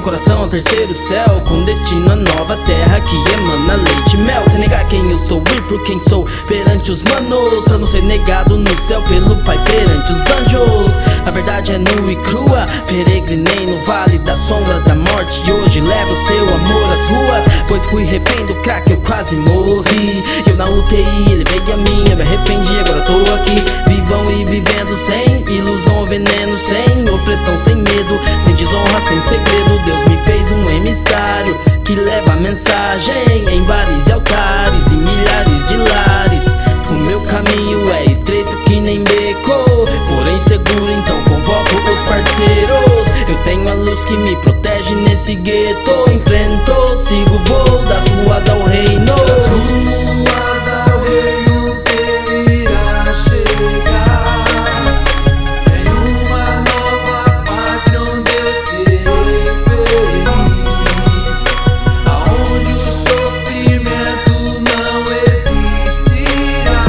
coração ao terceiro céu, com destino à nova terra que emana leite e mel. Sem negar quem eu sou e por quem sou perante os manos, pra não ser negado no céu pelo Pai perante os anjos. A verdade é nua e crua, peregrinei no vale da sombra da morte e hoje levo seu amor às ruas, pois fui refém do crack, eu quase morri. Eu na UTI, levei a minha, me arrependi, agora tô aqui. Vivam e vivendo sem ilusão ou veneno, sem opressão, sem medo, sem desonra, sem segredo. Deus me fez um emissário que leva a mensagem em bares e altares e milhares de lares. O meu caminho é estreito que nem beco, porém seguro, então convoco os parceiros. Eu tenho a luz que me protege nesse gueto. Enfrento, sigo, vou das ruas ao reino. Das ruas ao reino que irá chegar, em uma nova pátria onde eu serei feliz, aonde o sofrimento não existirá.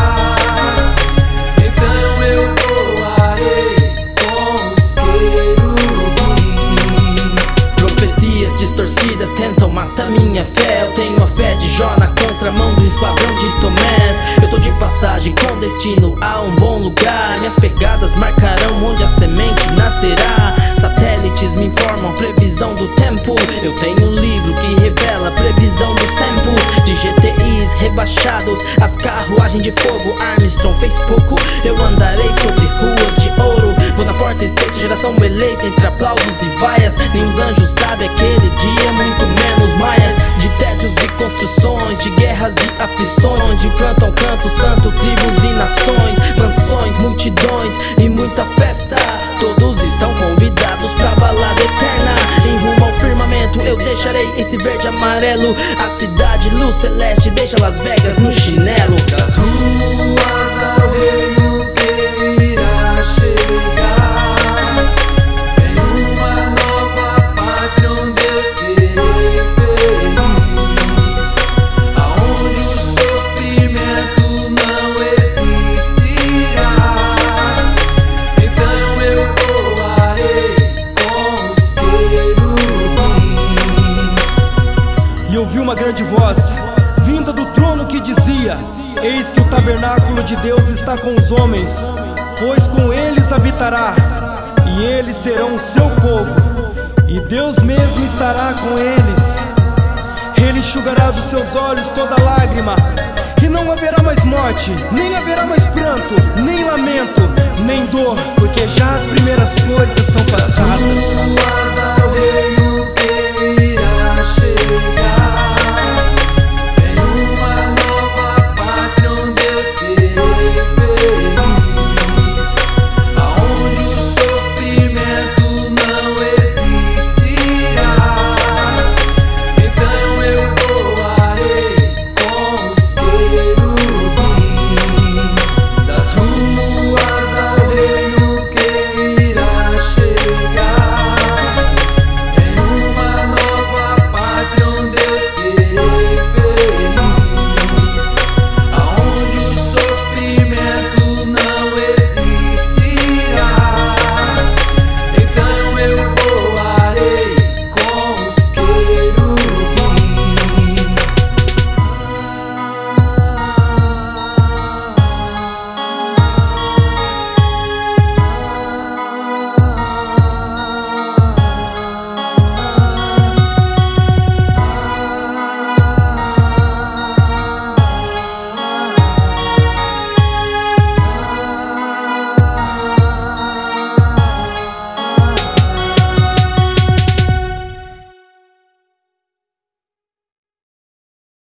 Então eu voarei com os querubins. Profecias distorcidas tentam matar minha fé. Eu tenho a fé de Jó na contramão do esquadrão de Tomés. Eu tô de passagem com destino a um bom lugar. Minhas pegadas marcarão onde a semente nascerá. Satélites me informam a previsão do tempo. Eu tenho um livro que revela a previsão dos tempos. De GTIs rebaixados, as carruagens de fogo. Armstrong fez pouco, eu andarei sobre ruas de ouro. Vou na porta estreita, geração eleita entre aplausos e vaias. Nem os anjos sabem aquele dia, muito menos maias. De tédios e construções, de guerras e aflições, de plantam canto santo, tribos e nações, mansões, multidões e muita festa. Todos estão convidados pra balada eterna. Em rumo ao firmamento eu deixarei esse verde e amarelo. A cidade, luz celeste, deixa Las Vegas no chinelo. Das ruas ao reino que irá chegar, em uma nova pátria onde eu serei feliz, aonde o sofrimento não existirá. Então eu voarei com os querubins. E ouvi uma grande voz vinda do trono que dizia: eis que o tabernáculo de Deus está com os homens, pois com eles habitará, e eles serão o seu povo, e Deus mesmo estará com eles. Ele enxugará dos seus olhos toda lágrima, e não haverá mais morte, nem haverá mais pranto, nem lamento, nem dor, porque já as primeiras coisas são passadas. Das ruas ao reino